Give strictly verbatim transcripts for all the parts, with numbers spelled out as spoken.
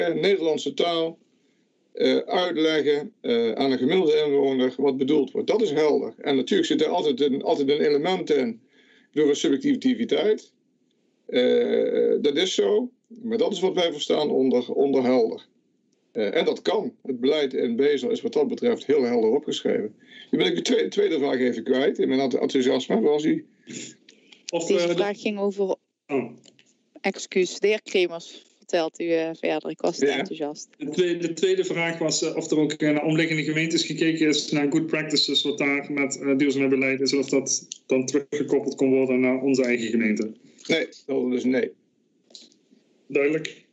Nederlandse taal uh, uitleggen uh, aan een gemiddelde inwoner wat bedoeld wordt. Dat is helder. En natuurlijk zit er altijd een, altijd een element in door een subjectiviteit. Uh, dat is zo. Maar dat is wat wij verstaan onder, onder helder. Uh, en dat kan. Het beleid in Bezel is wat dat betreft heel helder opgeschreven. Nu ben ik de tweede, tweede vraag even kwijt in mijn enthousiasme. Was die? Of, Deze uh, vraag ging over... Oh. Excuus, de heer Kremers. Vertelt u uh, verder. Ik was te Ja. enthousiast. De tweede, de tweede vraag was uh, of er ook naar omliggende gemeentes gekeken is naar good practices, wat daar met uh, duurzaamheidsbeleid is, en of dat dan teruggekoppeld kon worden naar onze eigen gemeente. Nee, dat is nee. Duidelijk.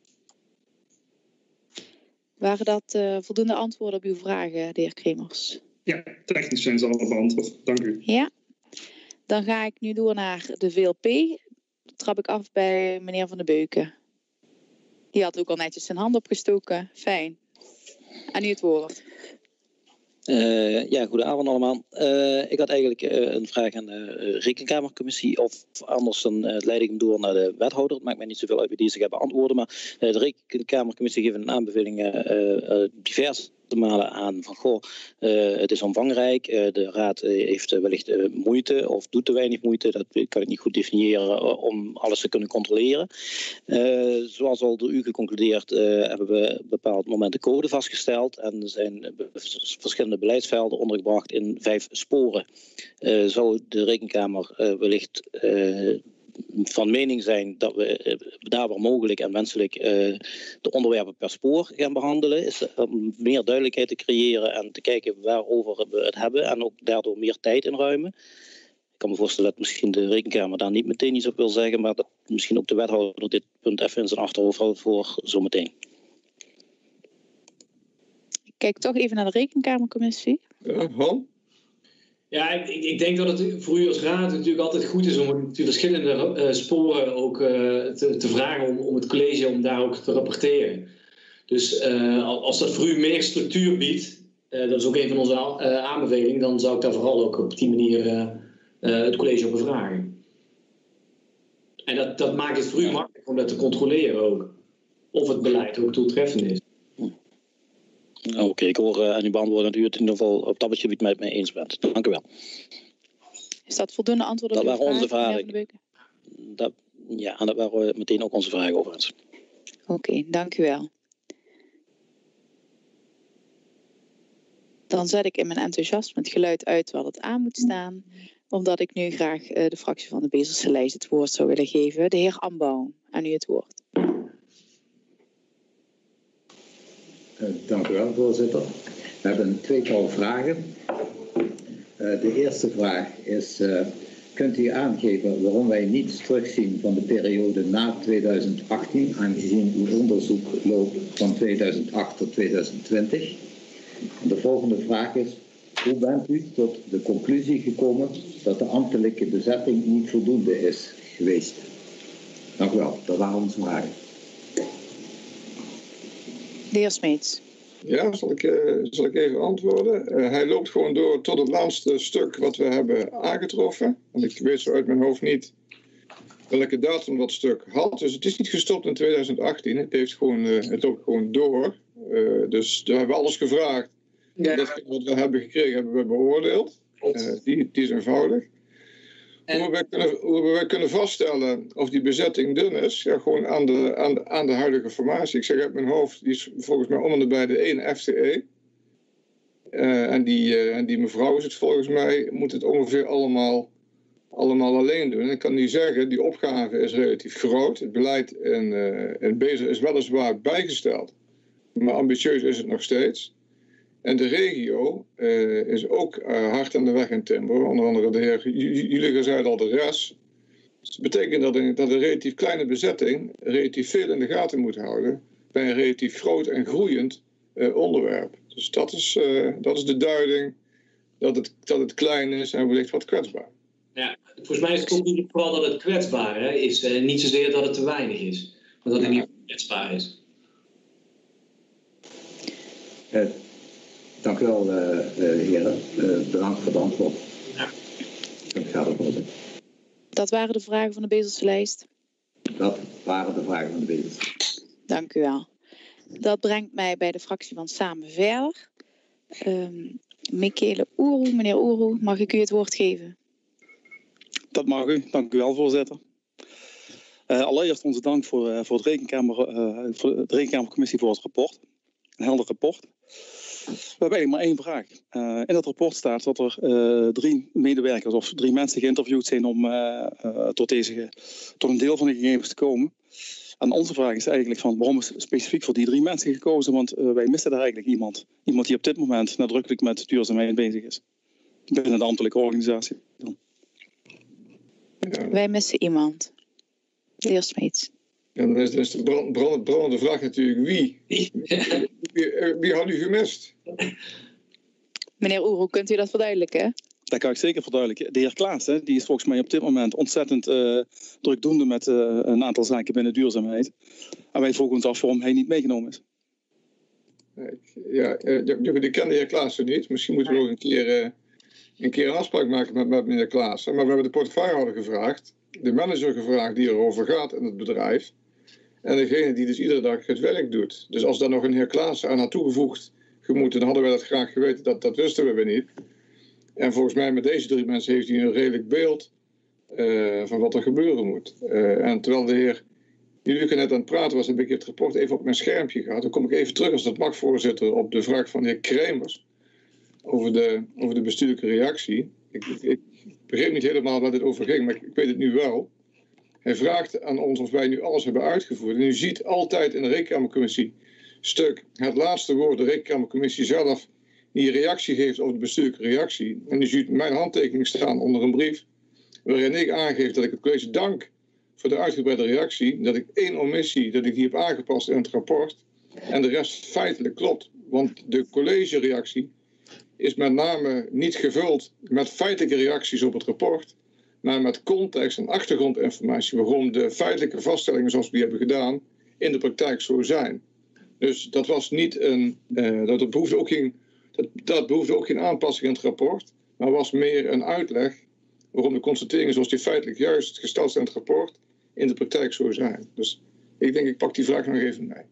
Waren dat uh, voldoende antwoorden op uw vragen, de heer Kremers? Ja, technisch zijn ze allemaal beantwoord. Dank u. Ja. Dan ga ik nu door naar de V L P. Dan trap ik af bij meneer Van de Beuken. Die had ook al netjes zijn hand opgestoken. Fijn. Aan u het woord. Uh, ja, goedenavond allemaal. Uh, ik had eigenlijk uh, een vraag aan de Rekenkamercommissie, of anders dan uh, leid ik hem door naar de wethouder. Het maakt mij niet zoveel uit wie die zich gaat beantwoorden, maar uh, de Rekenkamercommissie geeft een aanbeveling uh, uh, divers malen aan van goh, uh, het is omvangrijk, uh, de raad uh, heeft uh, wellicht uh, moeite of doet te weinig moeite, dat kan ik niet goed definiëren, uh, om alles te kunnen controleren. Uh, zoals al door u geconcludeerd uh, hebben we op bepaald moment de code vastgesteld en er zijn uh, verschillende beleidsvelden ondergebracht in vijf sporen. Uh, zou de Rekenkamer uh, wellicht uh, van mening zijn dat we daar waar mogelijk en wenselijk uh, de onderwerpen per spoor gaan behandelen, is om meer duidelijkheid te creëren en te kijken waarover we het hebben en ook daardoor meer tijd inruimen. Ik kan me voorstellen dat misschien de Rekenkamer daar niet meteen iets op wil zeggen, maar dat misschien ook de wethouder dit punt even in zijn achterhoofd houdt voor zometeen. Ik kijk toch even naar de Rekenkamercommissie. Ja, Han? Ja, ik, ik denk dat het voor u als raad natuurlijk altijd goed is om de verschillende uh, sporen ook uh, te, te vragen om, om het college om daar ook te rapporteren. Dus uh, als dat voor u meer structuur biedt, uh, dat is ook een van onze uh, aanbevelingen, dan zou ik daar vooral ook op die manier uh, uh, het college op bevragen. En dat, dat maakt het voor u makkelijk om dat te controleren ook. Of het beleid ook doeltreffend is. Oké, okay, ik hoor uh, aan uw beantwoorden dat u het in ieder geval op dat gebied met mij eens bent. Dank u wel. Is dat voldoende antwoord op dat uw waren vraag, onze vragen. Dat, ja, en dat waren meteen ook onze vragen overigens. Oké, okay, dank u wel. Dan zet ik in mijn enthousiasme het geluid uit waar het aan moet staan, omdat ik nu graag uh, de fractie van de Bezelse lijst het woord zou willen geven. De heer Ambouw, aan u het woord. Uh, dank u wel, voorzitter. We hebben een tweetal vragen. Uh, de eerste vraag is, uh, kunt u aangeven waarom wij niets terugzien van de periode na tweeduizend achttien, aangezien uw onderzoek loopt van tweeduizend acht tot tweeduizend twintig? En de volgende vraag is, hoe bent u tot de conclusie gekomen dat de ambtelijke bezetting niet voldoende is geweest? Dank u wel, dat waren onze vragen. De heer Smeets. Ja, zal ik, uh, zal ik even antwoorden. Uh, hij loopt gewoon door tot het laatste stuk wat we hebben aangetroffen. Want ik weet zo uit mijn hoofd niet welke datum dat stuk had. Dus het is niet gestopt in tweeduizend achttien. Het, heeft gewoon, uh, het loopt gewoon door. Uh, dus daar hebben we alles gevraagd. Ja. Dat wat we hebben gekregen hebben we beoordeeld. Uh, die, die is eenvoudig. En... Hoe, we kunnen, hoe we kunnen vaststellen of die bezetting dun is, ja, gewoon aan de, aan, de, aan de huidige formatie. Ik zeg uit mijn hoofd, die is volgens mij om en bij de één F T E. Uh, en, die, uh, en die mevrouw is het volgens mij, moet het ongeveer allemaal, allemaal alleen doen. En ik kan nu zeggen, die opgave is relatief groot. Het beleid in, uh, in Bezel is weliswaar bijgesteld, maar ambitieus is het nog steeds. En de regio uh, is ook uh, hard aan de weg in timber. Onder andere de heer, jullie zeiden al de rest. Dus dat betekent dat een, dat een relatief kleine bezetting relatief veel in de gaten moet houden bij een relatief groot en groeiend uh, onderwerp. Dus dat is, uh, dat is de duiding dat het, dat het klein is en wellicht wat kwetsbaar. Ja, volgens mij is het ook niet vooral dat het kwetsbaar hè, is. Uh, niet zozeer dat het te weinig is, maar dat het niet kwetsbaar is. Uh. Dank u wel, uh, uh, heren. Uh, bedankt voor het antwoord. Ja. Ik ga ervoor. Dat waren de vragen van de Bezelse lijst. Dat waren de vragen van de Bezelse. Dank u wel. Dat brengt mij bij de fractie van Samen Verder. Um, Michele Oeroe, meneer Oeroe, mag ik u het woord geven? Dat mag u, dank u wel, voorzitter. Uh, allereerst onze dank voor, uh, voor, het Rekenkamer, uh, voor de Rekenkamercommissie voor het rapport. Een helder rapport. We hebben eigenlijk maar één vraag. Uh, in dat rapport staat dat er uh, drie medewerkers of drie mensen geïnterviewd zijn om uh, uh, tot, deze, tot een deel van de gegevens te komen. En onze vraag is eigenlijk van waarom is specifiek voor die drie mensen gekozen? Want uh, wij missen daar eigenlijk iemand. Iemand die op dit moment nadrukkelijk met duurzaamheid bezig is. Binnen de ambtelijke organisatie. Ja. Wij missen iemand. De heer Smeets. Ja, dan is, dan is de brand, brand, brandende vraag natuurlijk wie? Wie, wie, wie had u gemist? Meneer Oeroe, kunt u dat verduidelijken? Dat kan ik zeker verduidelijken. De heer Klaas, hè, die is volgens mij op dit moment ontzettend uh, drukdoende met uh, een aantal zaken binnen duurzaamheid. En wij vroegen ons af waarom hij niet meegenomen is. Ja, uh, ik ken de heer Klaas niet. Misschien moeten we nog een keer, uh, een, keer een afspraak maken met, met meneer Klaas. Maar we hebben de portefeuillehouder gevraagd, de manager gevraagd die erover gaat in het bedrijf. En degene die dus iedere dag het werk doet. Dus als daar nog een heer Klaas aan had toegevoegd gemoeten, dan hadden wij dat graag geweten. Dat, dat wisten we weer niet. En volgens mij met deze drie mensen heeft hij een redelijk beeld uh, van wat er gebeuren moet. Uh, en terwijl de heer Jullie net aan het praten was, heb ik het rapport even op mijn schermpje gehad. Dan kom ik even terug, als dat mag, voorzitter, op de vraag van de heer Kremers over de, over de bestuurlijke reactie. Ik, ik, ik begreep niet helemaal waar dit over ging, maar ik, ik weet het nu wel. Hij vraagt aan ons of wij nu alles hebben uitgevoerd. En u ziet altijd in de Rekenkamercommissie stuk het laatste woord, de Rekenkamercommissie zelf, die reactie geeft over de bestuurlijke reactie. En u ziet mijn handtekening staan onder een brief waarin ik aangeef dat ik het college dank voor de uitgebreide reactie, dat ik één omissie, dat ik die heb aangepast in het rapport en de rest feitelijk klopt. Want de collegereactie is met name niet gevuld met feitelijke reacties op het rapport, maar met context en achtergrondinformatie waarom de feitelijke vaststellingen zoals we die hebben gedaan in de praktijk zo zijn. Dus dat was niet een, uh, dat, behoefde ook geen, dat, dat behoefde ook geen aanpassing in het rapport, maar was meer een uitleg waarom de constateringen zoals die feitelijk juist gesteld zijn in het rapport in de praktijk zo zijn. Dus ik denk, ik pak die vraag nog even mee.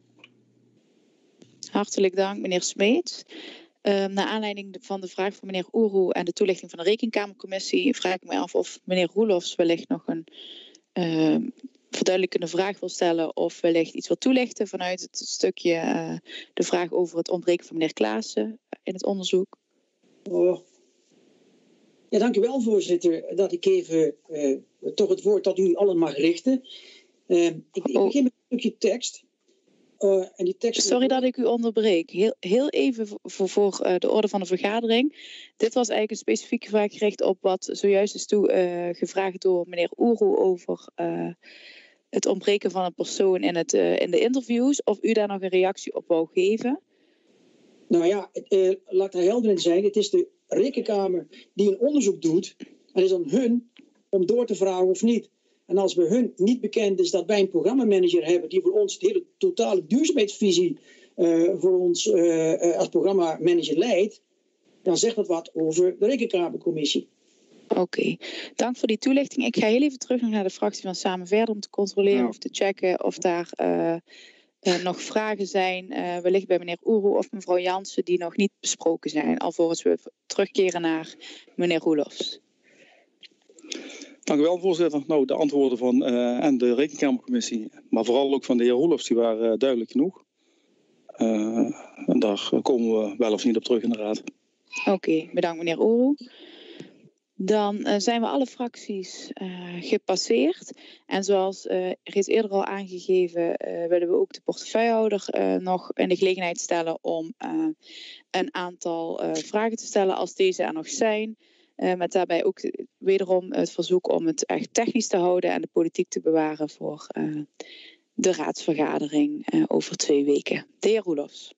Hartelijk dank, meneer Smeets. Uh, naar aanleiding van de vraag van meneer Oeroe en de toelichting van de Rekenkamercommissie vraag ik me af of meneer Roelofs wellicht nog een uh, verduidelijkende vraag wil stellen of wellicht iets wil toelichten vanuit het stukje uh, de vraag over het ontbreken van meneer Klaassen in het onderzoek. Oh. Ja, dank u wel, voorzitter, dat ik even uh, toch het woord tot u allen mag richten. Uh, ik, ik begin met een stukje tekst. Uh, en die tekst. Sorry dat ik u onderbreek. Heel, heel even voor, voor uh, de orde van de vergadering. Dit was eigenlijk een specifieke vraag gericht op wat zojuist is toe, uh, gevraagd door meneer Oeroe over uh, het ontbreken van een persoon in, het, uh, in de interviews. Of u daar nog een reactie op wou geven? Nou ja, uh, laat daar helder in zijn. Het is de Rekenkamer die een onderzoek doet. En het is aan hun om door te vragen of niet. En als bij hun niet bekend is dat wij een programmamanager hebben die voor ons de hele totale duurzaamheidsvisie uh, voor ons uh, als programmamanager leidt, dan zegt dat wat over de Rekenkamercommissie. Oké, okay. Dank voor die toelichting. Ik ga heel even terug naar de fractie van Samen Verder om te controleren ja. of te checken of daar uh, uh, nog vragen zijn, uh, wellicht bij meneer Oeroe of mevrouw Jansen, die nog niet besproken zijn, alvorens we terugkeren naar meneer Roelofs. Dank u wel, voorzitter. Nou, de antwoorden van uh, en de Rekenkamercommissie, maar vooral ook van de heer Roelofs, die waren uh, duidelijk genoeg. Uh, en daar komen we wel of niet op terug in de raad. Oké, okay, bedankt meneer Oeroe. Dan uh, zijn we alle fracties uh, gepasseerd. En zoals uh, reeds eerder al aangegeven, uh, willen we ook de portefeuillehouder uh, nog in de gelegenheid stellen om uh, een aantal uh, vragen te stellen als deze er nog zijn. Uh, met daarbij ook wederom het verzoek om het echt technisch te houden en de politiek te bewaren voor uh, de raadsvergadering uh, over twee weken. De heer Roelofs.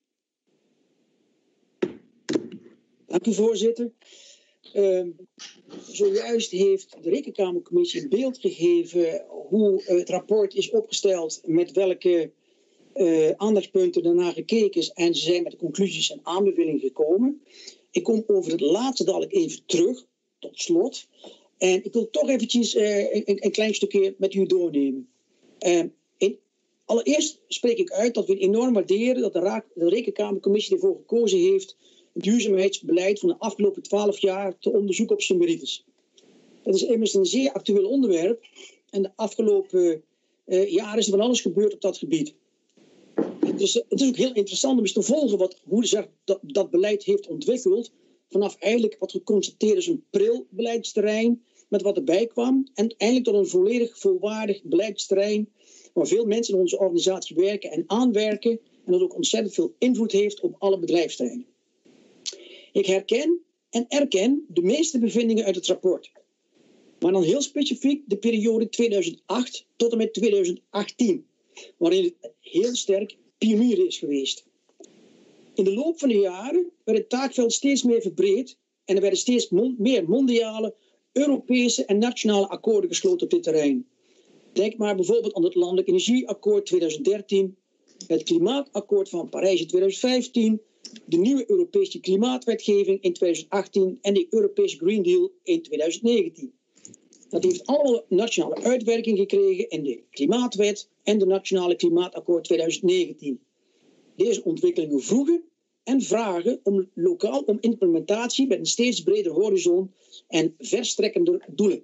Dank u, voorzitter. Uh, zojuist heeft de Rekenkamercommissie een beeld gegeven hoe uh, het rapport is opgesteld, met welke uh, aandachtspunten daarna gekeken is en ze zijn met de conclusies en aanbevelingen gekomen. Ik kom over het laatste dadelijk even terug, tot slot. En ik wil toch eventjes uh, een, een klein stukje met u doornemen. Uh, in, allereerst spreek ik uit dat we enorm waarderen dat de, Raak, de Rekenkamercommissie ervoor gekozen heeft het duurzaamheidsbeleid van de afgelopen twaalf jaar te onderzoeken op zijn merites. Het is immers een zeer actueel onderwerp en de afgelopen uh, jaren is er van alles gebeurd op dat gebied. Het is, het is ook heel interessant om eens te volgen wat, hoe zeg, dat, dat beleid heeft ontwikkeld. Vanaf eigenlijk wat geconstateerd is een pril beleidsterrein met wat erbij kwam. En eindelijk tot een volledig volwaardig beleidsterrein waar veel mensen in onze organisatie werken en aanwerken. En dat ook ontzettend veel invloed heeft op alle bedrijfsterreinen. Ik herken en erken de meeste bevindingen uit het rapport. Maar dan heel specifiek de periode tweeduizend acht tot en met tweeduizend achttien. Waarin het heel sterk pionier is geweest. In de loop van de jaren werd het taakveld steeds meer verbreed en er werden steeds mon- meer mondiale, Europese en nationale akkoorden gesloten op dit terrein. Denk maar bijvoorbeeld aan het Landelijk Energieakkoord tweeduizend dertien, het Klimaatakkoord van Parijs in tweeduizend vijftien, de nieuwe Europese klimaatwetgeving in tweeduizend achttien en de Europese Green Deal in tweeduizend negentien. Dat heeft allemaal nationale uitwerking gekregen in de Klimaatwet en de Nationale Klimaatakkoord tweeduizend negentien. Deze ontwikkelingen vroegen en vragen om lokaal om implementatie met een steeds breder horizon en verstrekkender doelen.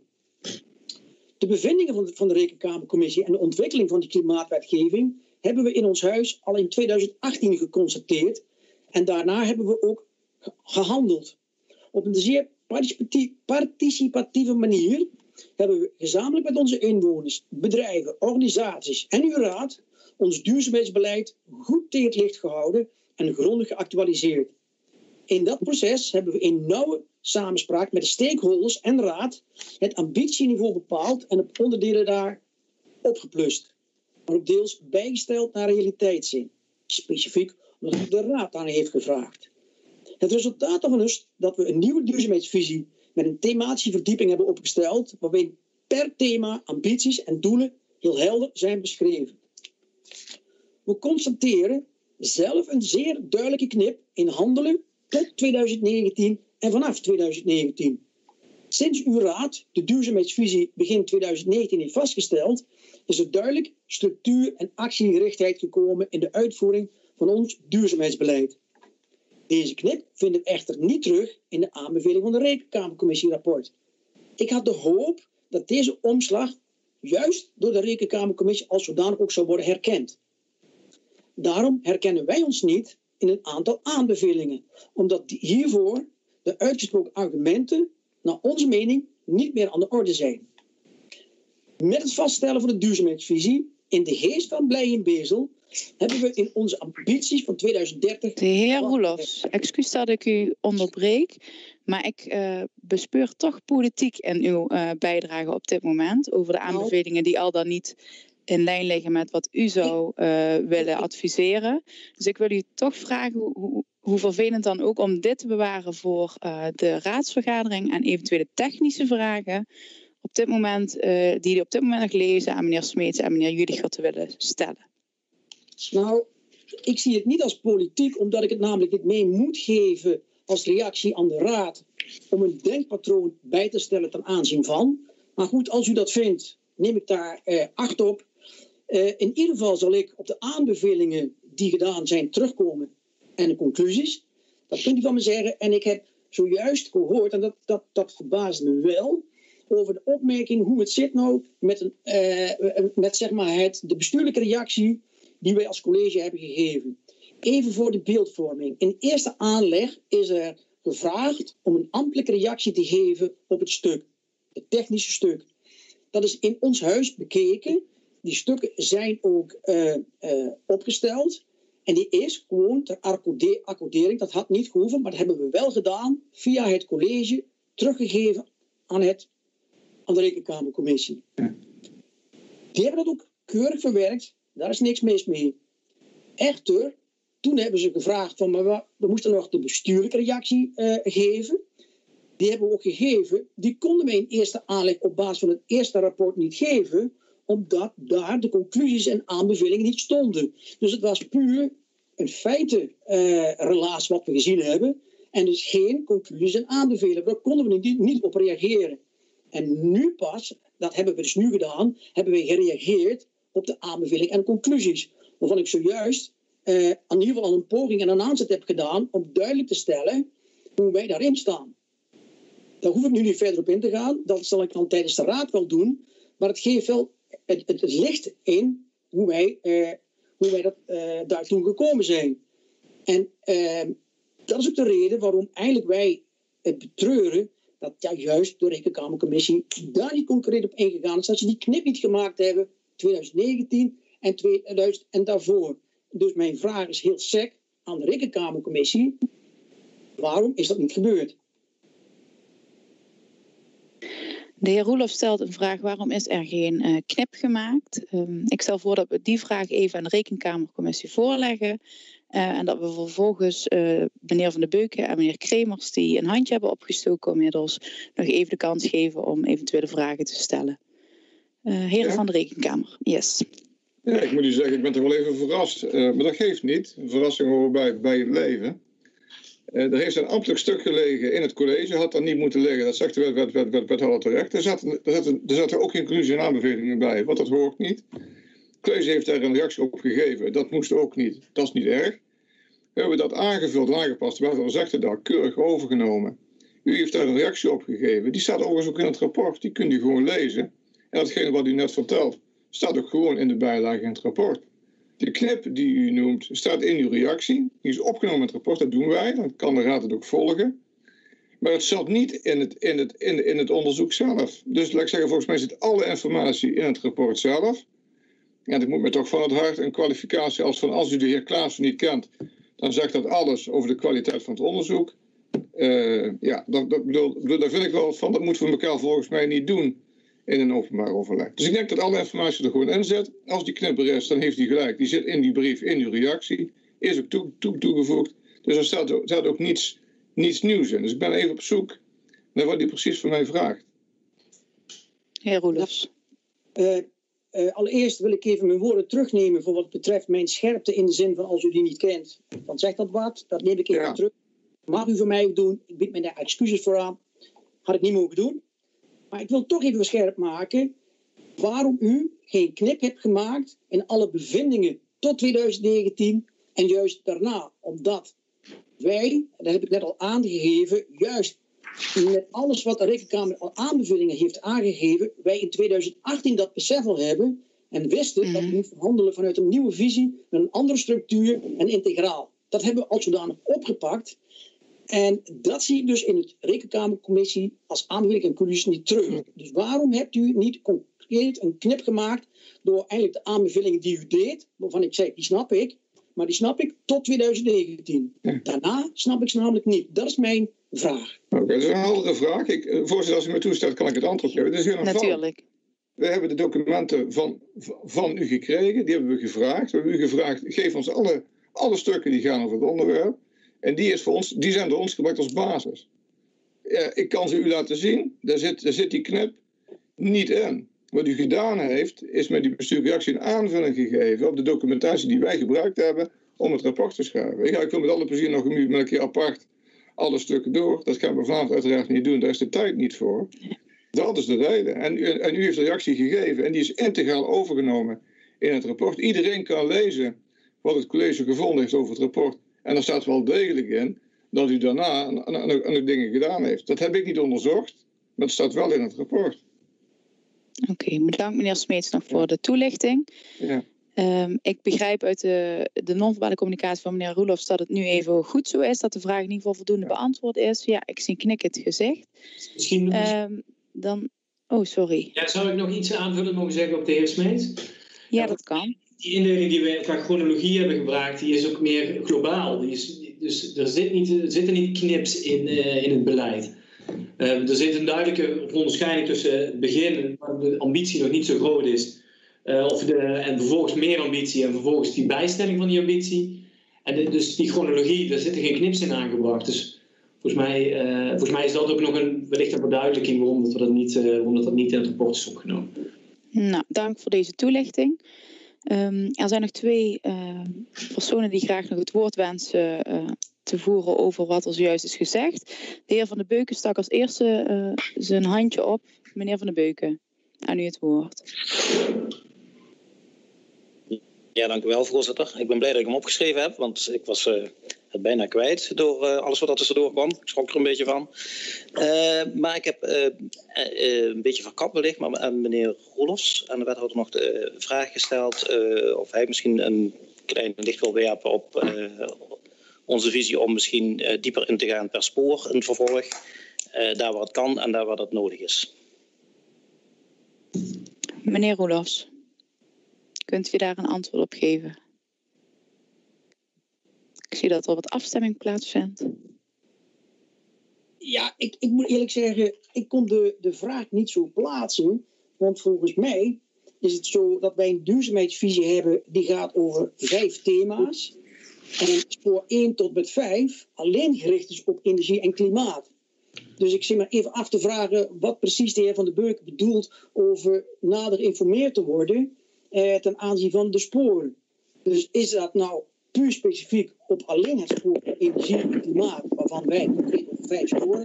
De bevindingen van de, van de Rekenkamercommissie en de ontwikkeling van die klimaatwetgeving hebben we in ons huis al in tweeduizend achttien geconstateerd en daarna hebben we ook gehandeld. Op een zeer participatieve manier hebben we gezamenlijk met onze inwoners, bedrijven, organisaties en uw raad ons duurzaamheidsbeleid goed tegen het licht gehouden en grondig geactualiseerd. In dat proces hebben we in nauwe samenspraak met de stakeholders en de raad het ambitieniveau bepaald en de onderdelen daar opgeplust. Maar ook deels bijgesteld naar realiteitszin. Specifiek omdat de raad aan heeft gevraagd. Het resultaat daarvan is dat we een nieuwe duurzaamheidsvisie met een thematische verdieping hebben opgesteld, waarbij per thema ambities en doelen heel helder zijn beschreven. We constateren zelf een zeer duidelijke knip in handelen tot tweeduizend negentien en vanaf tweeduizend negentien. Sinds uw raad de duurzaamheidsvisie begin tweeduizend negentien heeft vastgesteld, is er duidelijk structuur en actiegerichtheid gekomen in de uitvoering van ons duurzaamheidsbeleid. Deze knip vindt ik echter niet terug in de aanbeveling van de Rekenkamercommissierapport. Ik had de hoop dat deze omslag juist door de Rekenkamercommissie als zodanig ook zou worden herkend. Daarom herkennen wij ons niet in een aantal aanbevelingen, omdat hiervoor de uitgesproken argumenten, naar onze mening, niet meer aan de orde zijn. Met het vaststellen van de duurzaamheidsvisie, in de geest van Blij en Bezel, hebben we in onze ambities van tweeduizend dertig... De heer Roelofs, excuus dat ik u onderbreek, maar ik uh, bespeur toch politiek in uw uh, bijdrage op dit moment over de aanbevelingen die al dan niet in lijn liggen met wat u zou uh, willen adviseren. Dus ik wil u toch vragen hoe, hoe, hoe vervelend dan ook om dit te bewaren voor uh, de raadsvergadering en eventuele technische vragen op dit moment, uh, die op dit moment nog lezen aan meneer Smeets en meneer Judiger te willen stellen. Nou, ik zie het niet als politiek, omdat ik het namelijk niet mee moet geven als reactie aan de raad om een denkpatroon bij te stellen ten aanzien van. Maar goed, als u dat vindt, neem ik daar eh, acht op. Uh, in ieder geval zal ik op de aanbevelingen die gedaan zijn terugkomen en de conclusies. Dat kunt u van me zeggen. En ik heb zojuist gehoord, en dat, dat, dat verbaast me wel, over de opmerking hoe het zit nou met, een, uh, met zeg maar het, de bestuurlijke reactie die wij als college hebben gegeven. Even voor de beeldvorming. In eerste aanleg is er gevraagd om een ambtelijke reactie te geven op het stuk. Het technische stuk. Dat is in ons huis bekeken. Die stukken zijn ook uh, uh, opgesteld. En die is gewoon ter accordering. Dat had niet gehoeven, maar dat hebben we wel gedaan via het college teruggegeven aan, het, aan de Rekenkamercommissie. Die hebben dat ook keurig verwerkt. Daar is niks mis mee. Echter, toen hebben ze gevraagd van, maar we, we moesten nog de bestuurlijke reactie uh, geven. Die hebben we ook gegeven. Die konden wij in eerste aanleg op basis van het eerste rapport niet geven, omdat daar de conclusies en aanbevelingen niet stonden. Dus het was puur een feitenrelaas uh, wat we gezien hebben. En dus geen conclusies en aanbevelingen. Daar konden we niet, niet op reageren. En nu pas, dat hebben we dus nu gedaan, hebben we gereageerd op de aanbeveling en conclusies. Waarvan ik zojuist uh, in ieder geval al een poging en een aanzet heb gedaan om duidelijk te stellen hoe wij daarin staan. Daar hoef ik nu niet verder op in te gaan. Dat zal ik dan tijdens de raad wel doen. Maar het geeft wel het, het, het licht in hoe wij, uh, hoe wij dat, uh, daar toen gekomen zijn. En uh, dat is ook de reden waarom eigenlijk wij het betreuren dat ja, juist de Rekenkamercommissie daar niet concreet op ingegaan is. Dat ze die knip niet gemaakt hebben twintig negentien en tweeduizend en daarvoor. Dus mijn vraag is heel sec aan de Rekenkamercommissie. Waarom is dat niet gebeurd? De heer Roelof stelt een vraag: waarom is er geen uh, knip gemaakt? Um, ik stel voor dat we die vraag even aan de Rekenkamercommissie voorleggen. Uh, en dat we vervolgens uh, meneer Van de Beuken en meneer Kremers, die een handje hebben opgestoken inmiddels, nog even de kans geven om eventuele vragen te stellen. Uh, heren ja. van de Rekenkamer, yes. Ja, ik moet u zeggen, ik ben toch wel even verrast. Uh, maar dat geeft niet. Een verrassing horen bij, bij het leven. Uh, er heeft een ambtelijk stuk gelegen in het college, had dat niet moeten liggen. Dat zegt de wet, wet, wet, wet, wethouder terecht. Er zaten, er, zaten, er zaten ook geen conclusie en aanbevelingen bij, want dat hoort niet. Het college heeft daar een reactie op gegeven. Dat moest ook niet. Dat is niet erg. We hebben dat aangevuld en aangepast. De wethouder zegt het daar, keurig overgenomen. U heeft daar een reactie op gegeven. Die staat overigens ook in het rapport. Die kunt u gewoon lezen. En datgene wat u net vertelt, staat ook gewoon in de bijlage in het rapport. De knip die u noemt, staat in uw reactie. Die is opgenomen in het rapport, dat doen wij. Dan kan de raad het ook volgen. Maar het zat niet in het, in het, in, in het onderzoek zelf. Dus laat ik zeggen, volgens mij zit alle informatie in het rapport zelf. En ik moet me toch van het hart een kwalificatie als van als u de heer Klaassen niet kent, dan zegt dat alles over de kwaliteit van het onderzoek. Uh, ja, dat, dat, bedoel, bedoel, daar vind ik wel van, dat moeten we elkaar volgens mij niet doen in een openbaar overleg. Dus ik denk dat alle informatie er gewoon in zit. Als die knipper is, dan heeft hij gelijk. Die zit in die brief, in uw reactie. Is ook toe, toe, toegevoegd. Dus er staat, staat ook niets, niets nieuws in. Dus ik ben even op zoek naar wat hij precies van mij vraagt. Heer Roelofs. Uh, uh, allereerst wil ik even mijn woorden terugnemen voor wat betreft mijn scherpte in de zin van als u die niet kent, dan zegt dat wat. Dat neem ik even ja. terug. Mag u voor mij ook doen. Ik bied me daar excuses voor aan. Had ik niet mogen doen. Maar ik wil toch even scherp maken waarom u geen knip hebt gemaakt in alle bevindingen tot twintig negentien en juist daarna. Omdat wij, dat heb ik net al aangegeven, juist met alles wat de Rekenkamer al aanbevelingen heeft aangegeven, wij in twintig achttien dat besef al hebben en wisten mm. dat we moeten handelen vanuit een nieuwe visie, met een andere structuur en integraal. Dat hebben we als zodanig opgepakt. En dat zie ik dus in het Rekenkamercommissie als aanbeveling en conclusie niet terug. Dus waarom hebt u niet concreet een knip gemaakt door eigenlijk de aanbevelingen die u deed, waarvan ik zei, die snap ik, maar die snap ik tot twintig negentien. Daarna snap ik ze namelijk niet. Dat is mijn vraag. Oké, okay, dat is een heldere vraag. Ik, voorzitter, als u me toestaat, kan ik het antwoord geven. Dat is heel Natuurlijk. We hebben de documenten van, van u gekregen, die hebben we gevraagd. We hebben u gevraagd, geef ons alle, alle stukken die gaan over het onderwerp. En die, is voor ons, die zijn door ons gebruikt als basis. Ja, ik kan ze u laten zien. Daar zit, daar zit die knip niet in. Wat u gedaan heeft, is met die bestuurlijke reactie een aanvulling gegeven op de documentatie die wij gebruikt hebben om het rapport te schrijven. Ja, ik wil met alle plezier nog met een keer apart alle stukken door. Dat gaan we vanavond uiteraard niet doen. Daar is de tijd niet voor. Dat is de reden. En u, en u heeft de reactie gegeven en die is integraal overgenomen in het rapport. Iedereen kan lezen wat het college gevonden heeft over het rapport. En er staat wel degelijk in dat u daarna nog dingen gedaan heeft. Dat heb ik niet onderzocht, maar het staat wel in het rapport. Oké, okay, bedankt meneer Smeets nog voor de toelichting. Ja. Um, ik begrijp uit de, de non-verbale communicatie van meneer Roelofs dat het nu even goed zo is, dat de vraag in ieder geval voldoende ja. beantwoord is. Ja, ik zie knikkend gezicht. Misschien... Um, dan... Oh, sorry. Ja, zou ik nog iets aanvullend mogen zeggen op de heer Smeets? Ja, ja, dat kan. Die indeling die we qua chronologie hebben gebruikt, die is ook meer globaal. Die is, dus er, zit niet, er zitten niet knips in, uh, in het beleid. Uh, er zit een duidelijke onderscheiding tussen het begin, waar de ambitie nog niet zo groot is, uh, of de, en vervolgens meer ambitie en vervolgens die bijstelling van die ambitie. En de, dus die chronologie, daar zitten geen knips in aangebracht. Dus volgens mij, uh, volgens mij is dat ook nog een, wellicht een verduidelijking waarom dat, dat, niet, uh, waarom dat, dat niet in het rapport is opgenomen. Nou, dank voor deze toelichting. Um, er zijn nog twee uh, personen die graag nog het woord wensen uh, te voeren over wat er zojuist is gezegd. De heer Van de Beuken stak als eerste uh, zijn handje op. Meneer Van de Beuken, aan u het woord. Ja, dank u wel, voorzitter. Ik ben blij dat ik hem opgeschreven heb, want ik was uh, het bijna kwijt door uh, alles wat er tussendoor kwam. Ik schrok er een beetje van. Uh, maar ik heb uh, uh, een beetje verkapt wellicht, maar aan meneer Roelofs, aan de wethouder, nog de vraag gesteld uh, of hij misschien een klein licht wil werpen op uh, onze visie om misschien uh, dieper in te gaan per spoor in het vervolg. Uh, daar waar het kan en daar waar dat nodig is. Meneer Roelofs. Kunt u daar een antwoord op geven? Ik zie dat er wat afstemming plaatsvindt. Ja, ik, ik moet eerlijk zeggen, ik kon de, de vraag niet zo plaatsen. Want volgens mij is het zo dat wij een duurzaamheidsvisie hebben die gaat over vijf thema's. En spoor één tot met vijf alleen gericht is op energie en klimaat. Dus ik zit maar even af te vragen wat precies de heer Van den Beuken bedoelt over nader geïnformeerd te worden eh, ten aanzien van de sporen. Dus is dat nou puur specifiek op alleen het spoor energie en klimaat, waarvan wij nog vijf sporen?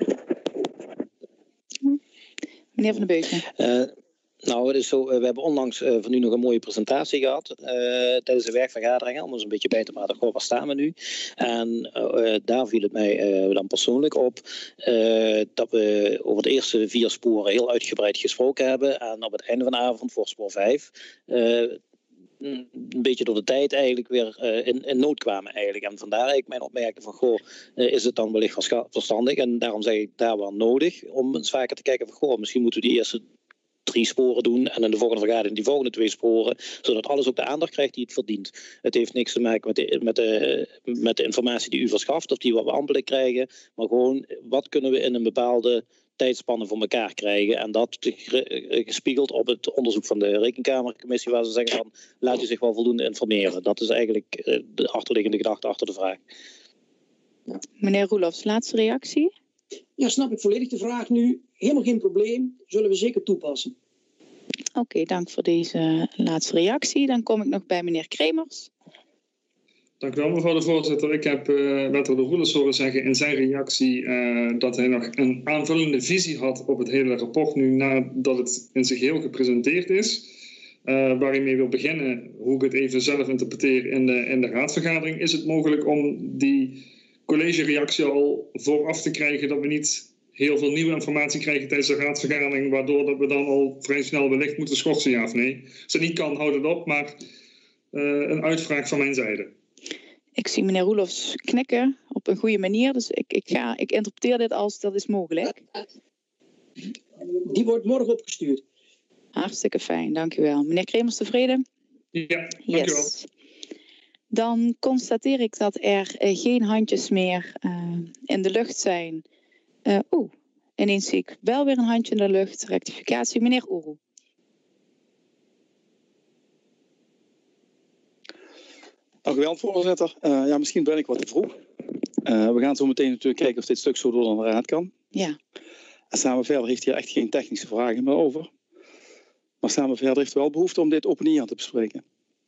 Meneer Van den Beuken. Uh, nou, het is zo, uh, we hebben onlangs uh, van u nog een mooie presentatie gehad uh, tijdens de werkvergaderingen, om eens een beetje bij te praten, goh, waar staan we nu? En uh, daar viel het mij uh, dan persoonlijk op uh, dat we over de eerste vier sporen heel uitgebreid gesproken hebben en op het einde van de avond voor spoor vijf uh, een beetje door de tijd eigenlijk weer uh, in, in nood kwamen eigenlijk. En vandaar eigenlijk mijn opmerking van, goh, uh, is het dan wellicht verstandig? En daarom zeg ik daar wel nodig om eens vaker te kijken van, goh, misschien moeten we die eerste drie sporen doen en in de volgende vergadering die volgende twee sporen, zodat alles ook de aandacht krijgt die het verdient. Het heeft niks te maken met de, met de, met de informatie die u verschaft of die we ambtelijk krijgen, maar gewoon wat kunnen we in een bepaalde tijdspannen voor elkaar krijgen. En dat gespiegeld op het onderzoek van de Rekenkamercommissie, waar ze zeggen van, laat u zich wel voldoende informeren. Dat is eigenlijk de achterliggende gedachte achter de vraag. Ja. Meneer Roelofs, laatste reactie? Ja, snap ik volledig de vraag nu. Helemaal geen probleem. Zullen we zeker toepassen. Oké, okay, dank voor deze laatste reactie. Dan kom ik nog bij meneer Kremers. Dank u wel, mevrouw de voorzitter. Ik heb uh, wethouder Roelofs horen zeggen in zijn reactie uh, dat hij nog een aanvullende visie had op het hele rapport nu nadat het in zijn geheel gepresenteerd is. Uh, waar hij mee wil beginnen, hoe ik het even zelf interpreteer in de, in de raadsvergadering. Is het mogelijk om die collegereactie al vooraf te krijgen dat we niet heel veel nieuwe informatie krijgen tijdens de raadsvergadering, waardoor dat we dan al vrij snel wellicht moeten schorsen, ja of nee? Als het niet kan, houd het op, maar uh, een uitvraag van mijn zijde. Ik zie meneer Roelofs knikken op een goede manier, dus ik, ik, ga, ik interpreteer dit als dat is mogelijk. Die wordt morgen opgestuurd. Hartstikke fijn, dank u wel. Meneer Kremers, tevreden? Ja, dank yes. u wel. Dan constateer ik dat er uh, geen handjes meer uh, in de lucht zijn. Uh, Oeh, ineens zie ik wel weer een handje in de lucht. Rectificatie, meneer Oeroe. Dank u wel, voorzitter. Uh, ja, misschien ben ik wat te vroeg. Uh, we gaan zo meteen natuurlijk kijken of dit stuk zo door de raad kan. Ja. En samen verder heeft hier echt geen technische vragen meer over. Maar samen verder heeft wel behoefte om dit op en aan te bespreken.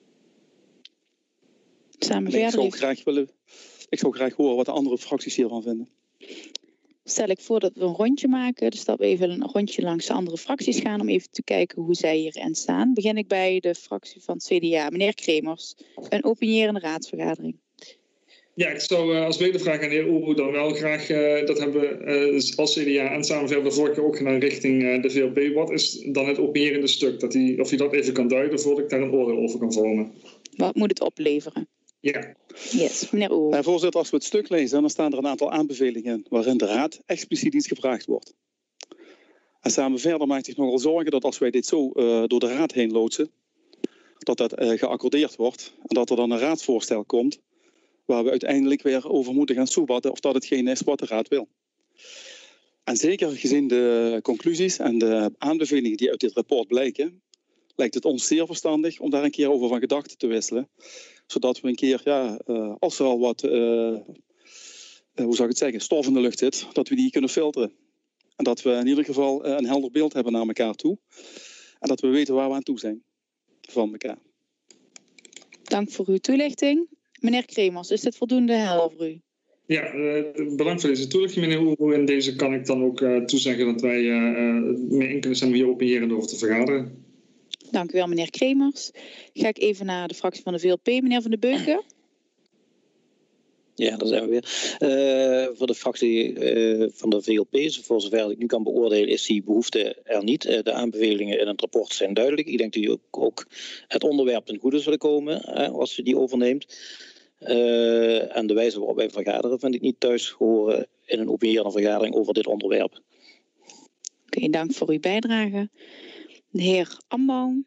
Samen ik, verder zou heeft... graag willen, ik zou graag horen wat de andere fracties hiervan vinden. Stel ik voor dat we een rondje maken. Dus dat we even een rondje langs de andere fracties gaan om even te kijken hoe zij hierin staan. Begin ik bij de fractie van het C D A. Meneer Kremers, een opinierende raadsvergadering. Ja, ik zou uh, als wedervraag aan de heer Oeroe dan wel graag, uh, dat hebben we uh, als C D A en samen verder de vorige keer ook gedaan richting uh, de V L P. Wat is dan het opinierende stuk? Dat die, of je dat even kan duiden voordat ik daar een oordeel over kan vormen. Wat moet het opleveren? Ja. Yes, meneer Oeroe. Uh, voorzitter, als we het stuk lezen, dan staan er een aantal aanbevelingen waarin de raad expliciet iets gevraagd wordt. En samen verder maakt zich nogal zorgen dat als wij dit zo uh, door de raad heen loodsen, dat dat uh, geaccordeerd wordt en dat er dan een raadsvoorstel komt waar we uiteindelijk weer over moeten gaan soebatten of dat hetgeen is wat de raad wil. En zeker gezien de conclusies en de aanbevelingen die uit dit rapport blijken, lijkt het ons zeer verstandig om daar een keer over van gedachten te wisselen. Zodat we een keer, ja, uh, als er al wat, uh, uh, hoe zou ik het zeggen, stof in de lucht zit, dat we die kunnen filteren. En dat we in ieder geval uh, een helder beeld hebben naar elkaar toe. En dat we weten waar we aan toe zijn van elkaar. Dank voor uw toelichting. Meneer Kremers, is dit voldoende helder voor u? Ja, uh, bedankt voor deze toelichting, meneer Oeroe. In deze kan ik dan ook uh, toezeggen dat wij uh, uh, mee in kunnen stemmen hier opinierend over te vergaderen. Dank u wel, meneer Kremers. Ga ik even naar de fractie van de V L P, meneer Van de Beuken. Ja, daar zijn we weer. Uh, voor de fractie uh, van de V L P, voor zover ik nu kan beoordelen, is die behoefte er niet. Uh, de aanbevelingen in het rapport zijn duidelijk. Ik denk dat ook, ook het onderwerp ten goede zullen komen uh, als je die overneemt. Uh, en de wijze waarop wij vergaderen vind ik niet thuis horen in een opinierende vergadering over dit onderwerp. Oké, okay, dank voor uw bijdrage. De heer Ambaum.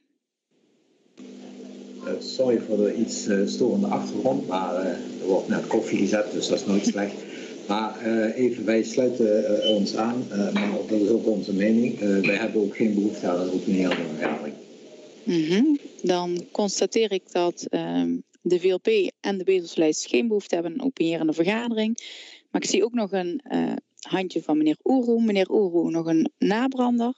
Uh, sorry voor de iets uh, storende achtergrond, maar uh, er wordt net koffie gezet, dus dat is nooit slecht. Maar uh, even, wij sluiten uh, ons aan, uh, maar dat is ook onze mening. Uh, wij hebben ook geen behoefte aan een opinierende vergadering. Mm-hmm. Dan constateer ik dat uh, de V L P en de bezelslijst geen behoefte hebben aan een opinierende vergadering. Maar ik zie ook nog een uh, handje van meneer Oeroe. Meneer Oeroe, nog een nabrander.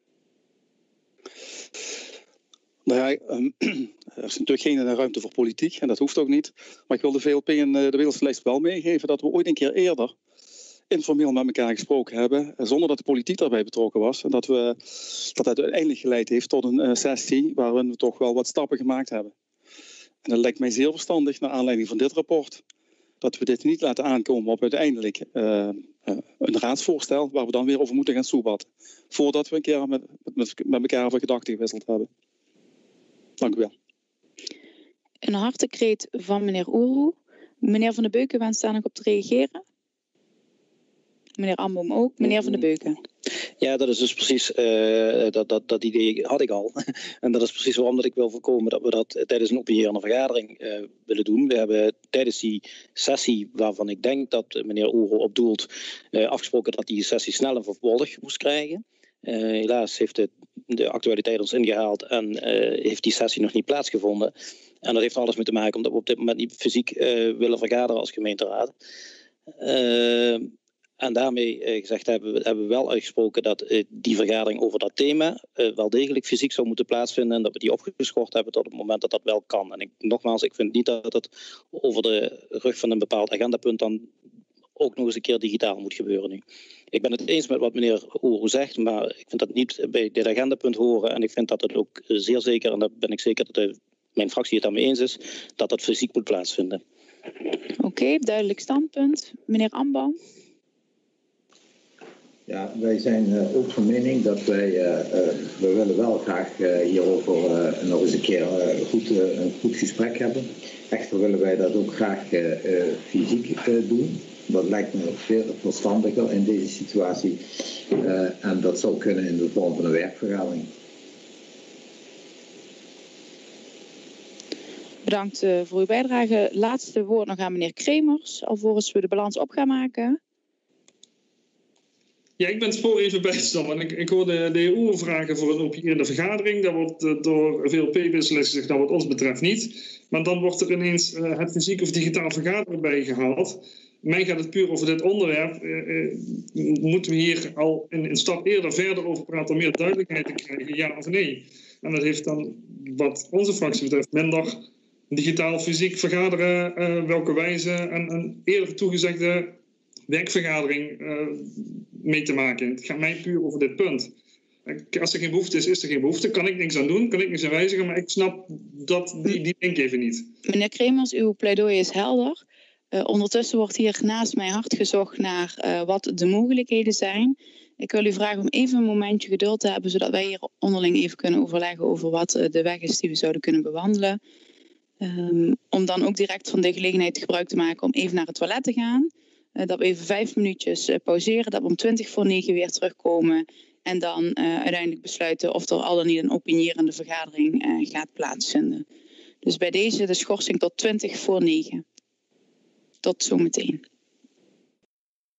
Nou ja, um, er is natuurlijk geen ruimte voor politiek en dat hoeft ook niet. Maar ik wil de V L P en de wereldlijst wel meegeven dat we ooit een keer eerder informeel met elkaar gesproken hebben, zonder dat de politiek daarbij betrokken was. En dat, we, dat het uiteindelijk geleid heeft tot een uh, sessie waarin we toch wel wat stappen gemaakt hebben. En dat lijkt mij zeer verstandig naar aanleiding van dit rapport. Dat we dit niet laten aankomen op uiteindelijk uh, uh, een raadsvoorstel waar we dan weer over moeten gaan soebatten. Voordat we een keer met, met, met elkaar over gedachten gewisseld hebben. Dank u wel. Een hartekreet van meneer Oeroe. Meneer Van de Beuken wenst daar nog op te reageren? Meneer Amboom ook. Meneer Van de Beuken. Ja, dat is dus precies, uh, dat, dat, dat idee had ik al. En dat is precies waarom dat ik wil voorkomen dat we dat tijdens een opinierende vergadering uh, willen doen. We hebben tijdens die sessie, waarvan ik denk dat meneer Oeroe op doelt, uh, afgesproken dat die sessie snel en vervolg moest krijgen. Uh, helaas heeft de, de actualiteit ons ingehaald en uh, heeft die sessie nog niet plaatsgevonden. En dat heeft alles mee te maken omdat we op dit moment niet fysiek uh, willen vergaderen als gemeenteraad. Uh, en daarmee uh, gezegd hebben we, hebben we wel uitgesproken dat uh, die vergadering over dat thema uh, wel degelijk fysiek zou moeten plaatsvinden. En dat we die opgeschort hebben tot het moment dat dat wel kan. En ik, nogmaals, ik vind niet dat het over de rug van een bepaald agendapunt dan ook nog eens een keer digitaal moet gebeuren nu. Ik ben het eens met wat meneer Oeroe zegt, maar ik vind dat niet bij dit agendapunt horen. En ik vind dat het ook zeer zeker, en daar ben ik zeker dat de, mijn fractie het daarmee eens is, dat dat fysiek moet plaatsvinden. Oké, okay, duidelijk standpunt. Meneer Ambaum. Ja, wij zijn uh, ook van mening dat wij, uh, uh, we willen wel graag uh, hierover uh, nog eens een keer uh, goed, uh, een goed gesprek hebben. Echter willen wij dat ook graag uh, uh, fysiek uh, doen. Dat lijkt me veel verstandiger in deze situatie. Uh, en dat zou kunnen in de vorm van een werkvergadering. Bedankt uh, voor uw bijdrage. Laatste woord nog aan meneer Kremers, alvorens we de balans op gaan maken. Ja, ik ben het spoor even bijstaan. Ik, ik hoorde de heer Oeroe vragen voor een opinierende vergadering. Dat wordt uh, door V L P beslist gezegd, dat wat ons betreft niet. Maar dan wordt er ineens uh, het fysiek of digitaal vergaderen bijgehaald. Mij gaat het puur over dit onderwerp. Uh, uh, moeten we hier al een, een stap eerder verder over praten om meer duidelijkheid te krijgen, ja of nee? En dat heeft dan, wat onze fractie betreft, minder digitaal, fysiek vergaderen, uh, welke wijze en een eerder toegezegde werkvergadering uh, mee te maken. Het gaat mij puur over dit punt. Als er geen behoefte is, is er geen behoefte. Kan ik niks aan doen, kan ik niks aan wijzigen, maar ik snap dat, die, die denk even niet. Meneer Kremers, uw pleidooi is helder. Uh, ondertussen wordt hier naast mij hard gezocht naar uh, wat de mogelijkheden zijn. Ik wil u vragen om even een momentje geduld te hebben, zodat wij hier onderling even kunnen overleggen over wat uh, de weg is die we zouden kunnen bewandelen. Um, om dan ook direct van de gelegenheid gebruik te maken om even naar het toilet te gaan. Uh, dat we even vijf minuutjes uh, pauzeren, dat we om twintig voor negen weer terugkomen. En dan uh, uiteindelijk besluiten of er al dan niet een opinierende vergadering uh, gaat plaatsvinden. Dus bij deze de schorsing tot twintig voor negen. Tot zometeen.